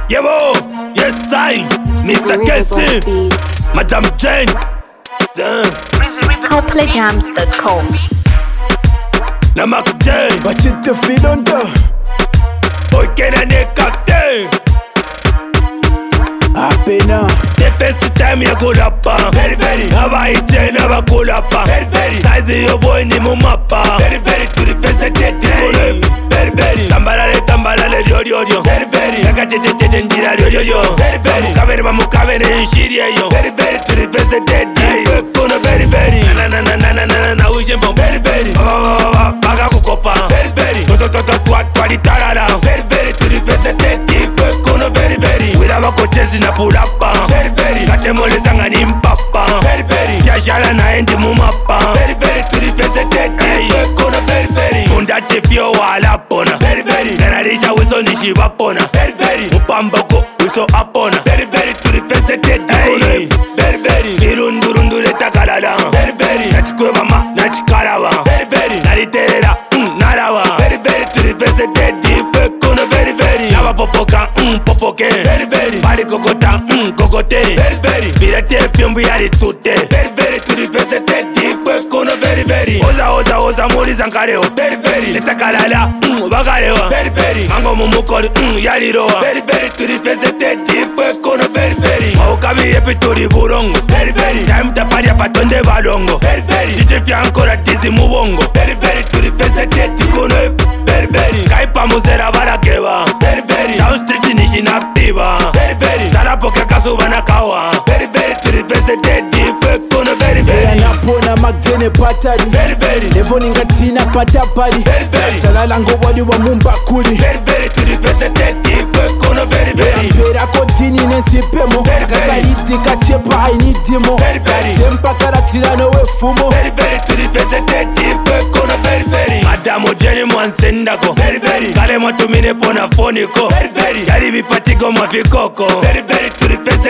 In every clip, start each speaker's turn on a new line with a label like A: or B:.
A: Yevo, yes I, Mr. Casey, Madam Jane,
B: CopleyJams.com.
A: Namak Jane,
C: But it the feel on the
A: boy can I make up day.
C: happy now.
A: The first time you go up, very, Hava Jane, never go up, very, Size your boy ni mumapa, very, to the first day, very, Tambalale, yo, very, Nakate, yo, very, Mukavere, Shiria, yo, very, to the first day, very, na wishin from very, Baga Kukopa, very, Twali Tarara, very, to the first day, very, without coaches in a full up, very, Katemole Sanga Nimpapa, very, Yashala Naindi Mumapa, very, to the first day, very, Mundate Fio Alapona, very, Ganarisha was on Shivapona, very, Mupambako, we saw upona, very, to the first day, very, Irundurundu Takalala, very, Nachkumama, Nachkarawa, very, Naritera, Narawa, very, to the first day, very, Lava Popoka, Popoke, very, Pari Kokota, Kokote, very, Virate Fiumbiari Tute, very, to the first day, very, Oza, Moris and Kareo, very, Takalala, Bagareo, very, Mango Mumukor, Yariroa, very, to the first day, very, Okabi Epitori Burongo, very, Time Taparia Patonde Balongo, very, Fiancora Tizi Mubongo, very, to the first day, very, Kaipa Musera Barakeva, very, Down Street Nishina Piva, very, Sarapoka Kasubana Kawa, very, to the first day, very,
C: Napona Magzene Patari,
A: very,
C: Levoninga Tina Patapari,
A: very,
C: Talalango Wadi wa Mumbakuri,
A: very, to the first day, very,
C: Pera Contini Nesipemo, Kakariti Kachepa I need demo,
A: very,
C: Tempa Karatirano we Fumo,
A: very, to the first day, very, Madam Ojeni Mwansendako, very, Kalemo Tumine Pona Foniko, very, Yari Vipatigo Mafikoko, very, to the first day,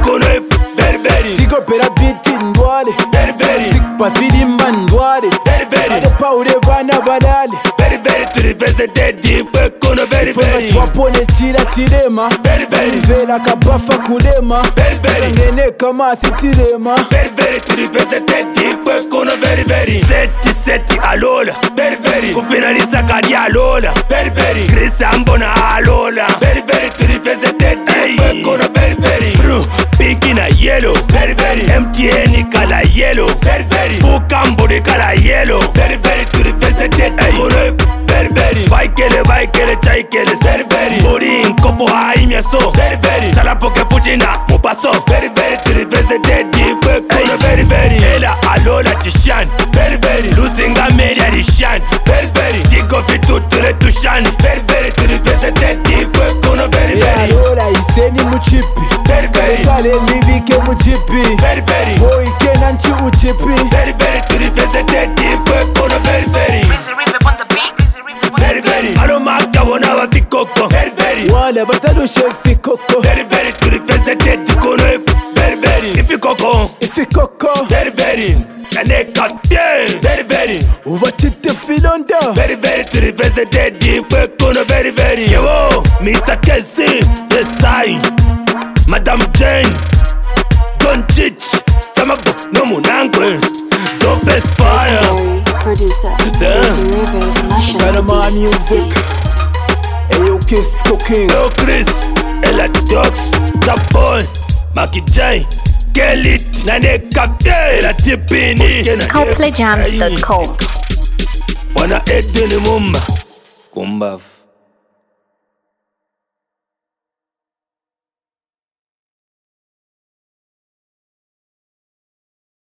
A: very,
C: Tigo Pera Biti Ndwale,
A: very,
C: Sik Pafidi Mandwale,
A: very,
C: Ade Paure Bana Badale,
A: very, to the first day, very,
C: Wapone Chira Chirema,
A: very,
C: Vela Kabafa Kulema,
A: very,
C: Ngene Kama Sitirema,
A: very, to the first day, very, Seti Alola, very, Kufinalisa Kadi Alola, very, Chris Ambona Alola, very, to the first day, very, Blue, pink in a yellow, very, MTN color yellow, very, Bukambo de color yellow, very, to the first day, very, Vaikele, Chaikele, very, Bori in Kopo Haimia so, very, Salapoke Fuchina, Mupaso, very, to the first day, very, Ela Alola Tishan, very, Lusinga Media Rishan, very, Tico Fitu to the Tushan, very, to the first day, very,
C: Alola Iseni Muchipi,
A: very,
C: Kale Livike Muchipi,
A: very,
C: Boy Kenanchi Uchipi,
A: very, to the first day, very, Alomaka Wona Fikoko, very,
C: Wale Batado Shefi Koko,
A: very, to the first day, very,
C: Ifikoko,
A: very, Kaneka, very,
C: Wachite Filonda,
A: very, to the first day, very, Yevo, Mr. Casey, yes I, Madam Jane, don't teach, Samako, no Munangwe, don't best fire,
B: Producer,
C: Panama Music, Ayo Kiss Cooking,
A: Yo Chris, Ella Dogs, Top Boy, Maki J, Kelly, Nane Cafe, Ella Tipini,
B: CopleyJams.com.
A: Wana Edini Mumba, Kumbav.